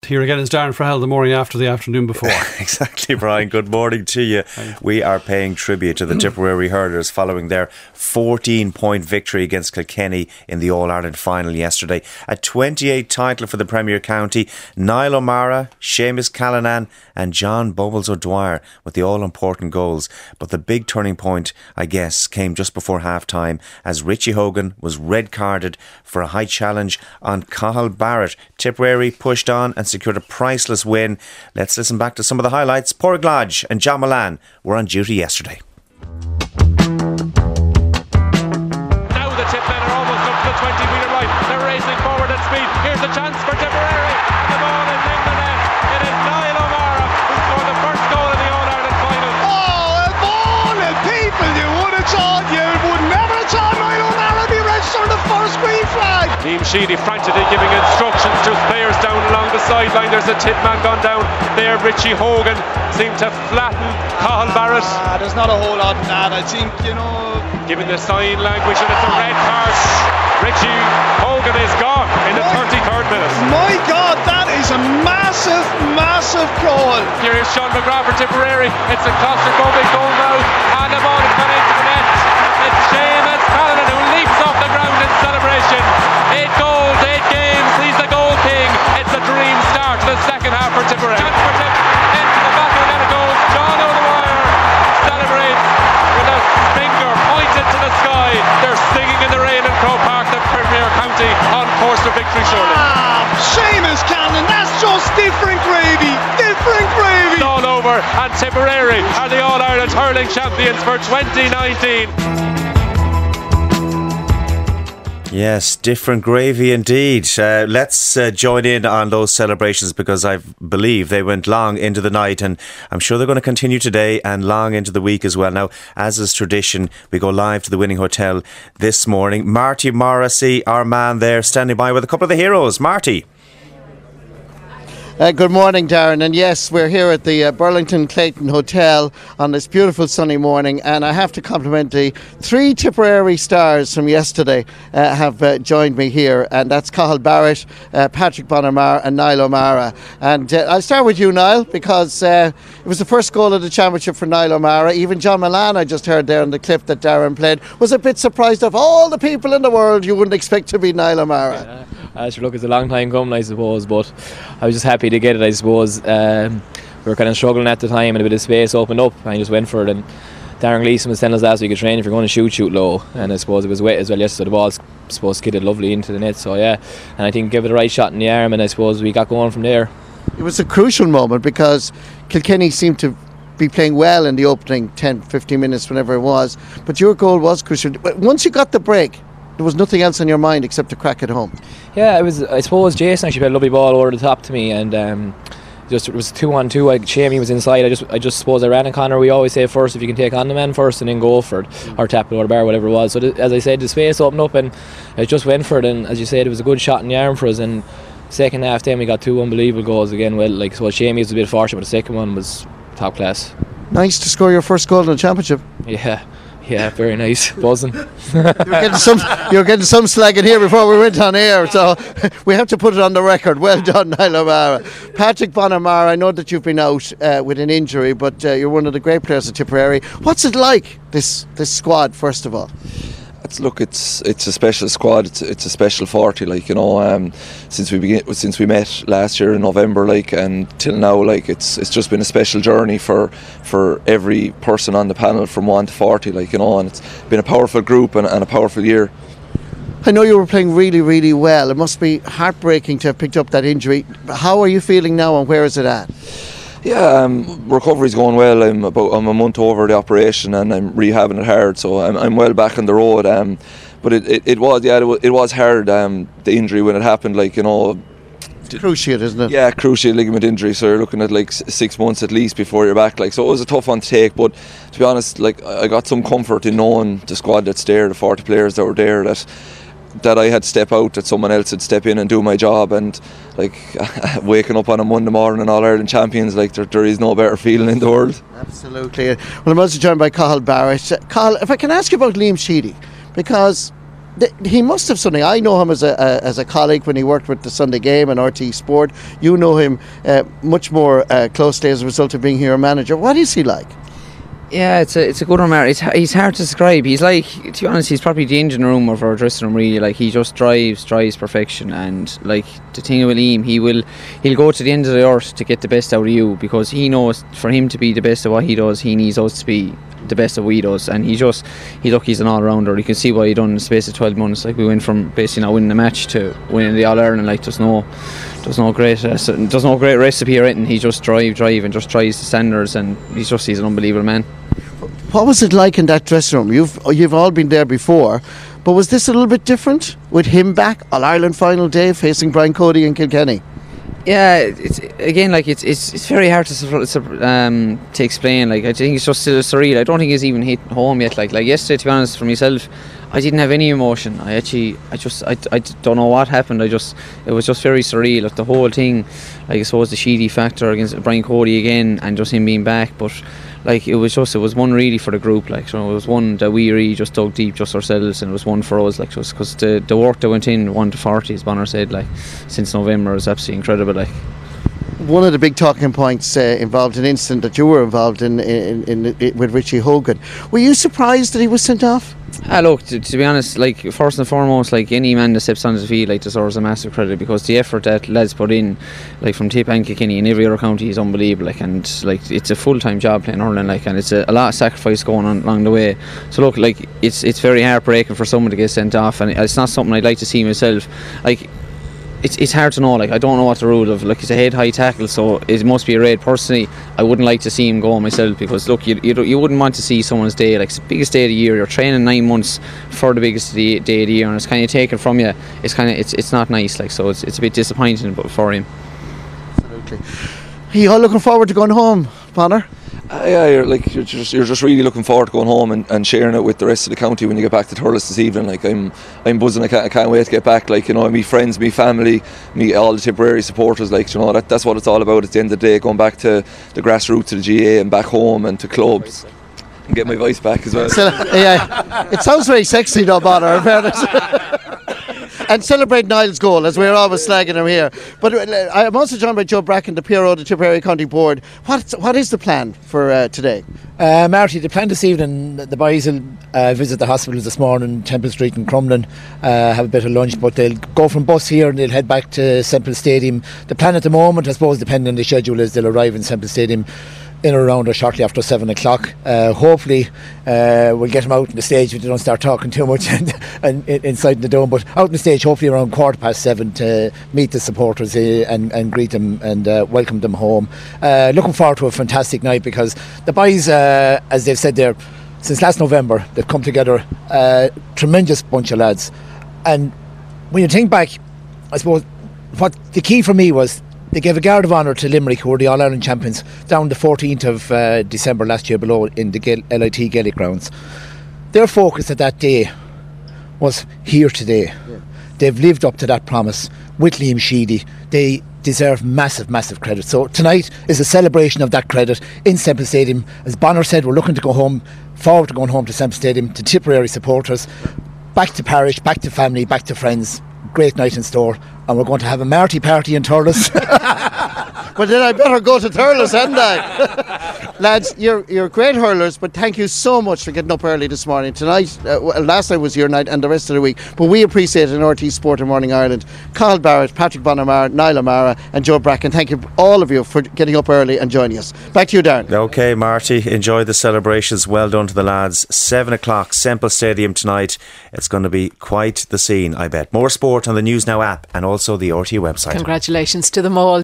Here again is Darren Frahell the morning after the afternoon before. Exactly, Brian. Good morning to you. We are paying tribute to the Tipperary hurlers following their 14-point victory against Kilkenny in the All-Ireland final yesterday. A 28 title for the Premier County. Niall O'Mara, Seamus Callanan and John Bubbles O'Dwyer with the all-important goals. But the big turning point, I guess, came just before half-time as Richie Hogan was red-carded for a high challenge on Cathal Barrett. Tipperary pushed on and secured a priceless win. Let's listen back to some of the highlights. Pádraig Lodge and John Mullane were on duty yesterday. Now the tip men are almost up to the 20-metre line. They're racing forward at speed. Here's a chance for Tipperary. The ball is in the net. It is Niall O'Mara who scored the first goal in the All-Ireland final. Oh, of all the people you would have thought, you would never have thought Niall O'Mara be registered the first green flag. Liam Sheedy frantically giving instructions to his players down along the sideline. There's a tip man gone down there. Richie Hogan seemed to flatten Cathal Barrett. There's not a whole lot in that. I think, Giving the sign language, and it's a red card. Richie Hogan is gone in the 33rd minute. My God, that is a massive, massive goal. Here is Sean McGrath for Tipperary. It's a claustrophobic goal now, and the ball is gone into the net. It's Seamus Callanan who leaps off the ground in celebration. 8 goals, 8 games. He's the goal king. It's a dream start to the second half for Tipperary. Chance for Tip into the back of the net it goes. John O'Dwyer celebrates with a finger pointed to the sky. They're singing in the rain in Croke Park, the Premier County, on course for victory surely. Seamus Callanan, that's just different gravy. Different gravy. It's all over, and Tipperary are the All-Ireland hurling champions for 2019. Yes, different gravy indeed. Let's join in on those celebrations because I believe they went long into the night, and I'm sure they're going to continue today and long into the week as well. Now, as is tradition, we go live to the Winning Hotel this morning. Marty Morrissey, our man there, standing by with a couple of the heroes. Marty. Good morning, Darren. And yes, we're here at the Burlington Clayton Hotel on this beautiful sunny morning, and I have to compliment the 3 Tipperary stars from yesterday have joined me here, and that's Cathal Barrett, Patrick Bonamar and Niall O'Mara. And I'll start with you, Niall, because it was the first goal of the championship for Niall O'Mara. Even John Mullane, I just heard there in the clip that Darren played, was a bit surprised of all the people in the world you wouldn't expect to be Niall O'Mara. Sure, look, it's a long time coming, I suppose, but I was just happy to get it, I suppose. We were kind of struggling at the time, and a bit of space opened up, and I just went for it. And Darren Gleeson was telling us last week at training, if you're going to shoot low, and I suppose it was wet as well yesterday, so the ball's supposed to get it lovely into the net, so yeah, and I think give it a right shot in the arm, and I suppose we got going from there. It was a crucial moment because Kilkenny seemed to be playing well in the opening 10-15 minutes, whenever it was, but your goal was crucial. But once you got the break, there was nothing else on your mind except to crack it home. Yeah, it was. I suppose Jason actually played a lovely ball over the top to me, and it was 2-on-2. Shamey was inside. I just suppose I ran in Connor. We always say first, if you can take on the man first and then go for it, or tap it or the bar, whatever it was. So as I said, the space opened up and I just went for it. And as you said, it was a good shot in the arm for us. And second half, then we got 2 unbelievable goals again. Well, so Shamey was a bit fortunate, but the second one was top class. Nice to score your first goal in the championship. Yeah, very nice. Buzzing. You're getting some slagging here before we went on air, so we have to put it on the record. Well done, Niall O'Mara. Patrick Bonamar, I know that you've been out with an injury, but you're one of the great players at Tipperary. What's it like, this squad, first of all? It's a special squad. It's a special 40, since we met last year in November, and till now, it's just been a special journey for every person on the panel from 1 to 40, and it's been a powerful group and a powerful year. I know you were playing really, really well. It must be heartbreaking to have picked up that injury. How are you feeling now, and where is it at? Yeah, recovery's going well. I'm a month over the operation and I'm rehabbing it hard, so I'm well back on the road. But it was hard. The injury when it happened, cruciate, isn't it? Yeah, cruciate ligament injury. So you're looking at 6 months at least before you're back. So it was a tough one to take. But to be honest, I got some comfort in knowing the squad that's there, the 40 players that were there, that I had to step out, that someone else would step in and do my job. And waking up on a Monday morning and All-Ireland champions, there is no better feeling in the world. Absolutely. Well, I'm also joined by Cathal Barrett. Cathal, if I can ask you about Liam Sheedy, because he must have something. I know him as a colleague when he worked with the Sunday Game and RT Sport. You know him much more closely as a result of being here a manager. What is he like? Yeah, it's a good remark. He's hard to describe. He's like, to be honest, he's probably the engine room of our dressing room, really. Like, he just drives perfection. And like, the thing with Liam, he'll go to the end of the earth to get the best out of you, because he knows for him to be the best at what he does, he needs us to be the best of what he does. And he's an all-rounder. You can see what he done in the space of 12 months. Like, we went from basically not winning a match to winning the All-Ireland. Like, there's no great recipe or anything. He just drive and just tries the standards, and he's an unbelievable man. What was it like in that dressing room? You've all been there before, but was this a little bit different with him back All-Ireland final day facing Brian Cody and Kilkenny? Yeah, it's very hard to explain. Like, I think it's just surreal. I don't think it's even hit home yet. Like yesterday, to be honest, for myself, I didn't have any emotion. I don't know what happened. It was just very surreal. Like, the whole thing, like, I suppose the Sheedy factor against Brian Cody again, and just him being back. But like, it was one really for the group. Like, so it was one that we really just dug deep just ourselves, and it was one for us. Like, just because the work that went in 1 to 40, as Bonner said, like, since November is absolutely incredible. Like, one of the big talking points involved an incident that you were involved in with Richie Hogan. Were you surprised that he was sent off? Look, to be honest, like, first and foremost, like, any man that steps onto the field, like, deserves a massive credit, because the effort that lads put in, like, from Tip and Kilkenny and every other county, is unbelievable. Like, and like, it's a full-time job playing hurling, like, and it's a lot of sacrifice going on along the way. So look, like, it's very heartbreaking for someone to get sent off, and it's not something I'd like to see myself. Like, it's hard to know. Like, I don't know what the rule of, like, it's a head high tackle, so it must be a red. Personally, I wouldn't like to see him go myself, because look, you wouldn't want to see someone's day, like, it's the biggest day of the year. You're training 9 months for the biggest day of the year, and it's kind of taken from you. It's not nice. Like, so it's a bit disappointing for him. Absolutely. Are you all looking forward to going home, Bonner? Yeah, you're just really looking forward to going home and sharing it with the rest of the county when you get back to Thurles this evening. Like, I'm buzzing. I can't wait to get back. Like, you know, me friends, me family, me all the Tipperary supporters. Like, you know, that's what it's all about at the end of the day. Going back to the grassroots of the GA and back home and to clubs and get my voice back as well. Yeah, it sounds very sexy, though, Bonner, in fairness. And celebrate Niall's goal, as we're always slagging him here. But I'm also joined by Joe Bracken, the PRO of the Tipperary County Board. What is the plan for today? Marty, the plan this evening, the boys will visit the hospitals this morning, Temple Street and Crumlin, have a bit of lunch, but they'll go from bus here and they'll head back to Semple Stadium. The plan at the moment, I suppose, depending on the schedule, is they'll arrive in Semple Stadium in or around or shortly after 7 o'clock. Hopefully we'll get them out on the stage if they don't start talking too much and inside the dome, but out on the stage hopefully around 7:15 to meet the supporters and greet them and welcome them home. Looking forward to a fantastic night, because the boys, as they've said there, since last November they've come together, tremendous bunch of lads. And when you think back, I suppose what the key for me was, they gave a guard of honour to Limerick, who were the All-Ireland champions, down the 14th of December last year below in the LIT Gaelic grounds. Their focus at that day was here today. Yeah. They've lived up to that promise with Liam Sheedy. They deserve massive, massive credit. So tonight is a celebration of that credit in Semple Stadium. As Bonner said, we're looking to go home, forward to going home to Semple Stadium, to Tipperary supporters, back to parish, back to family, back to friends. Great night in store. And we're going to have a Marty party in Thurles. Well, then I better go to Thurles, hadn't I? Lads, you're great hurlers, but thank you so much for getting up early this morning. Tonight, last night was your night and the rest of the week, but we appreciate it in RT Sport and Morning Ireland. Carl Barrett, Patrick Bonamara, Niall O'Mara and Joe Bracken, thank you, all of you, for getting up early and joining us. Back to you, Darren. OK, Marty, enjoy the celebrations. Well done to the lads. 7 o'clock, Semple Stadium tonight. It's going to be quite the scene, I bet. More sport on the News Now app and also the RT website. Congratulations to them all.